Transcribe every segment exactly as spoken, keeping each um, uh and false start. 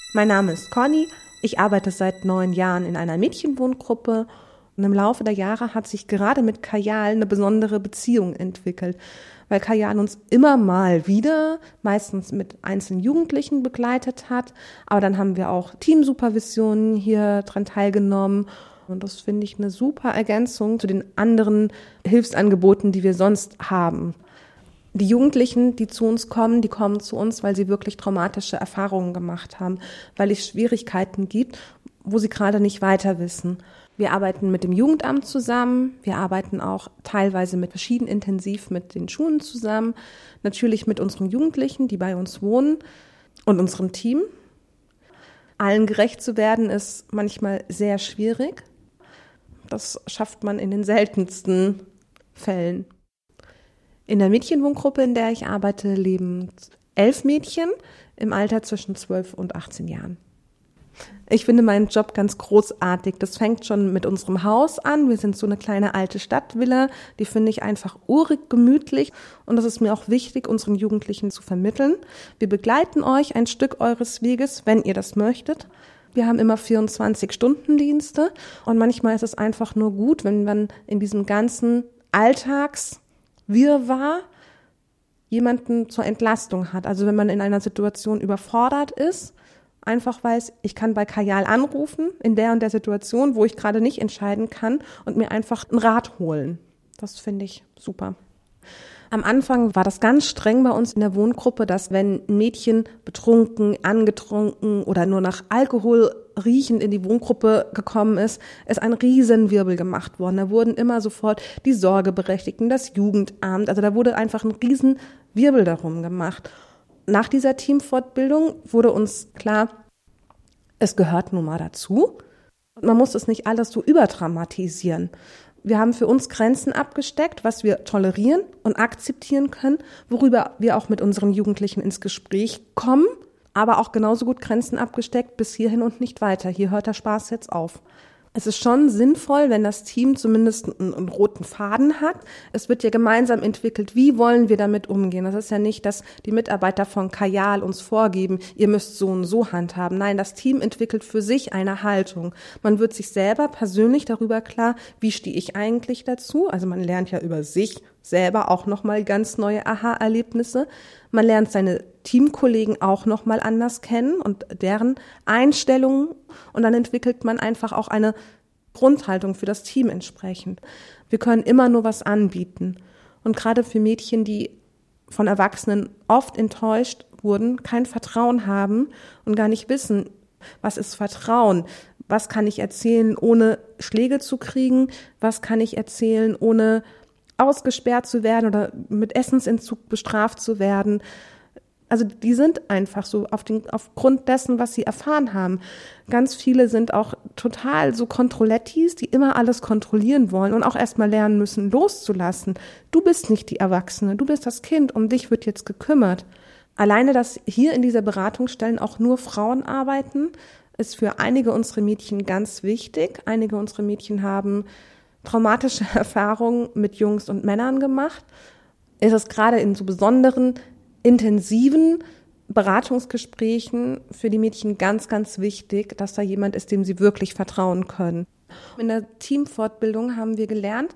Mein Name ist Conny. Ich arbeite seit neun Jahren in einer Mädchenwohngruppe und im Laufe der Jahre hat sich gerade mit Kajal eine besondere Beziehung entwickelt, weil Kajal uns immer mal wieder, meistens mit einzelnen Jugendlichen begleitet hat, aber dann haben wir auch Teamsupervisionen hier dran teilgenommen und das finde ich eine super Ergänzung zu den anderen Hilfsangeboten, die wir sonst haben. Die Jugendlichen, die zu uns kommen, die kommen zu uns, weil sie wirklich traumatische Erfahrungen gemacht haben, weil es Schwierigkeiten gibt, wo sie gerade nicht weiter wissen. Wir arbeiten mit dem Jugendamt zusammen, wir arbeiten auch teilweise mit verschieden intensiv mit den Schulen zusammen, natürlich mit unseren Jugendlichen, die bei uns wohnen und unserem Team. Allen gerecht zu werden ist manchmal sehr schwierig. Das schafft man in den seltensten Fällen. In der Mädchenwohngruppe, in der ich arbeite, leben elf Mädchen im Alter zwischen zwölf und achtzehn Jahren. Ich finde meinen Job ganz großartig. Das fängt schon mit unserem Haus an. Wir sind so eine kleine alte Stadtvilla. Die finde ich einfach urig gemütlich. Und das ist mir auch wichtig, unseren Jugendlichen zu vermitteln. Wir begleiten euch ein Stück eures Weges, wenn ihr das möchtet. Wir haben immer vierundzwanzig-Stunden-Dienste. Und manchmal ist es einfach nur gut, wenn man in diesem ganzen Alltags Wirrwarr jemanden zur Entlastung hat. Also wenn man in einer Situation überfordert ist, einfach weiß, ich kann bei Kajal anrufen in der und der Situation, wo ich gerade nicht entscheiden kann und mir einfach einen Rat holen. Das finde ich super. Am Anfang war das ganz streng bei uns in der Wohngruppe, dass wenn ein Mädchen betrunken, angetrunken oder nur nach Alkohol riechend in die Wohngruppe gekommen ist, ist ein Riesenwirbel gemacht worden. Da wurden immer sofort die Sorgeberechtigten, das Jugendamt, also da wurde einfach ein Riesenwirbel darum gemacht. Nach dieser Teamfortbildung wurde uns klar, es gehört nun mal dazu. Und man muss es nicht alles so überdramatisieren. Wir haben für uns Grenzen abgesteckt, was wir tolerieren und akzeptieren können, worüber wir auch mit unseren Jugendlichen ins Gespräch kommen, aber auch genauso gut Grenzen abgesteckt bis hierhin und nicht weiter. Hier hört der Spaß jetzt auf. Es ist schon sinnvoll, wenn das Team zumindest einen, einen roten Faden hat. Es wird ja gemeinsam entwickelt, wie wollen wir damit umgehen. Das ist ja nicht, dass die Mitarbeiter von Kajal uns vorgeben, ihr müsst so und so handhaben. Nein, das Team entwickelt für sich eine Haltung. Man wird sich selber persönlich darüber klar, wie stehe ich eigentlich dazu. Also man lernt ja über sich selber auch nochmal ganz neue Aha-Erlebnisse. Man lernt seine Teamkollegen auch nochmal anders kennen und deren Einstellungen. Und dann entwickelt man einfach auch eine Grundhaltung für das Team entsprechend. Wir können immer nur was anbieten. Und gerade für Mädchen, die von Erwachsenen oft enttäuscht wurden, kein Vertrauen haben und gar nicht wissen, was ist Vertrauen? Was kann ich erzählen, ohne Schläge zu kriegen? Was kann ich erzählen, ohne ausgesperrt zu werden oder mit Essensentzug bestraft zu werden? Also die sind einfach so auf den, aufgrund dessen, was sie erfahren haben. Ganz viele sind auch total so Kontrollettis, die immer alles kontrollieren wollen und auch erstmal lernen müssen, loszulassen. Du bist nicht die Erwachsene, du bist das Kind, um dich wird jetzt gekümmert. Alleine, dass hier in dieser Beratungsstellen auch nur Frauen arbeiten, ist für einige unserer Mädchen ganz wichtig. Einige unserer Mädchen haben traumatische Erfahrungen mit Jungs und Männern gemacht. Es ist gerade in so besonderen intensiven Beratungsgesprächen für die Mädchen ganz, ganz wichtig, dass da jemand ist, dem sie wirklich vertrauen können. In der Teamfortbildung haben wir gelernt,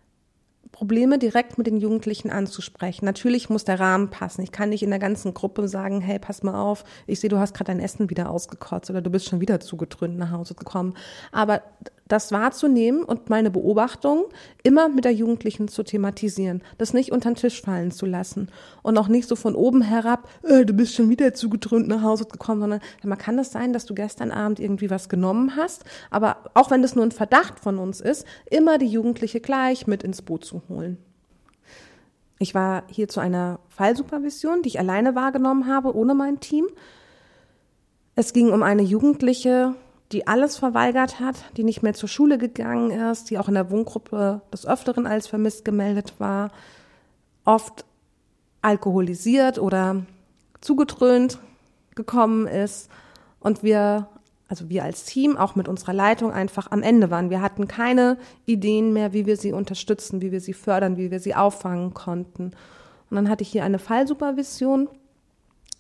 Probleme direkt mit den Jugendlichen anzusprechen. Natürlich muss der Rahmen passen. Ich kann nicht in der ganzen Gruppe sagen, hey, pass mal auf, ich sehe, du hast gerade dein Essen wieder ausgekotzt oder du bist schon wieder zugedröhnt nach Hause gekommen. Aber das wahrzunehmen und meine Beobachtung immer mit der Jugendlichen zu thematisieren, das nicht unter den Tisch fallen zu lassen und auch nicht so von oben herab, äh, du bist schon wieder zugedröhnt nach Hause gekommen, sondern man kann das sein, dass du gestern Abend irgendwie was genommen hast, aber auch wenn das nur ein Verdacht von uns ist, immer die Jugendliche gleich mit ins Boot zu holen. Ich war hier zu einer Fallsupervision, die ich alleine wahrgenommen habe, ohne mein Team. Es ging um eine Jugendliche, die alles verweigert hat, die nicht mehr zur Schule gegangen ist, die auch in der Wohngruppe des Öfteren als vermisst gemeldet war, oft alkoholisiert oder zugedröhnt gekommen ist und wir, also wir als Team, auch mit unserer Leitung einfach am Ende waren. Wir hatten keine Ideen mehr, wie wir sie unterstützen, wie wir sie fördern, wie wir sie auffangen konnten. Und dann hatte ich hier eine Fallsupervision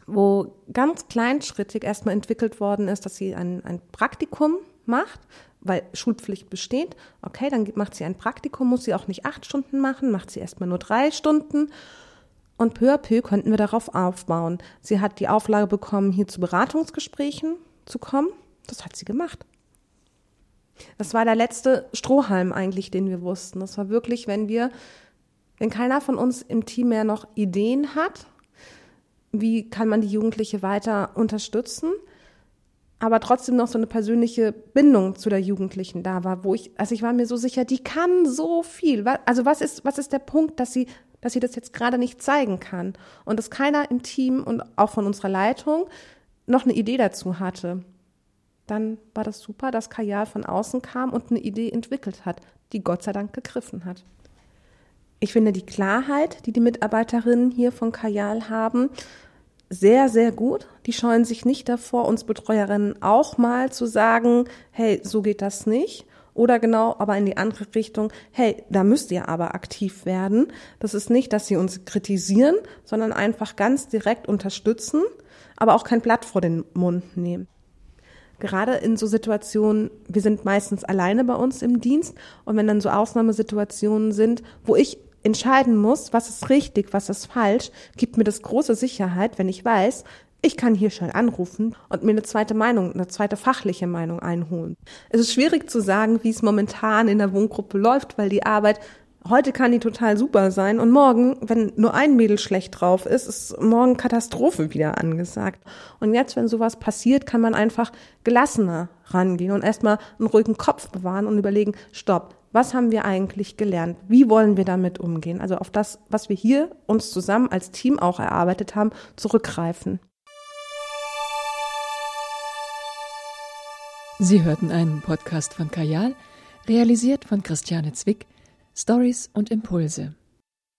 wo ganz kleinschrittig erstmal entwickelt worden ist, dass sie ein, ein Praktikum macht, weil Schulpflicht besteht. Okay, dann macht sie ein Praktikum, muss sie auch nicht acht Stunden machen, macht sie erstmal nur drei Stunden. Und peu à peu konnten wir darauf aufbauen. Sie hat die Auflage bekommen, hier zu Beratungsgesprächen zu kommen. Das hat sie gemacht. Das war der letzte Strohhalm eigentlich, den wir wussten. Das war wirklich, wenn wir, wenn keiner von uns im Team mehr noch Ideen hat, wie kann man die Jugendliche weiter unterstützen, aber trotzdem noch so eine persönliche Bindung zu der Jugendlichen da war, wo ich, also ich war mir so sicher, die kann so viel. Also was ist, was ist der Punkt, dass sie, dass sie das jetzt gerade nicht zeigen kann und dass keiner im Team und auch von unserer Leitung noch eine Idee dazu hatte. Dann war das super, dass Kajal von außen kam und eine Idee entwickelt hat, die Gott sei Dank gegriffen hat. Ich finde die Klarheit, die die Mitarbeiterinnen hier von Kajal haben, sehr, sehr gut. Die scheuen sich nicht davor, uns Betreuerinnen auch mal zu sagen, hey, so geht das nicht. Oder genau, aber in die andere Richtung, hey, da müsst ihr aber aktiv werden. Das ist nicht, dass sie uns kritisieren, sondern einfach ganz direkt unterstützen, aber auch kein Blatt vor den Mund nehmen. Gerade in so Situationen, wir sind meistens alleine bei uns im Dienst und wenn dann so Ausnahmesituationen sind, wo ich entscheiden muss, was ist richtig, was ist falsch, gibt mir das große Sicherheit, wenn ich weiß, ich kann hier schnell anrufen und mir eine zweite Meinung, eine zweite fachliche Meinung einholen. Es ist schwierig zu sagen, wie es momentan in der Wohngruppe läuft, weil die Arbeit, heute kann die total super sein und morgen, wenn nur ein Mädel schlecht drauf ist, ist morgen Katastrophe wieder angesagt. Und jetzt, wenn sowas passiert, kann man einfach gelassener rangehen und erstmal einen ruhigen Kopf bewahren und überlegen, stopp, was haben wir eigentlich gelernt? Wie wollen wir damit umgehen? Also auf das, was wir hier uns zusammen als Team auch erarbeitet haben, zurückgreifen. Sie hörten einen Podcast von Kajal, realisiert von Christiane Zwick, Stories und Impulse.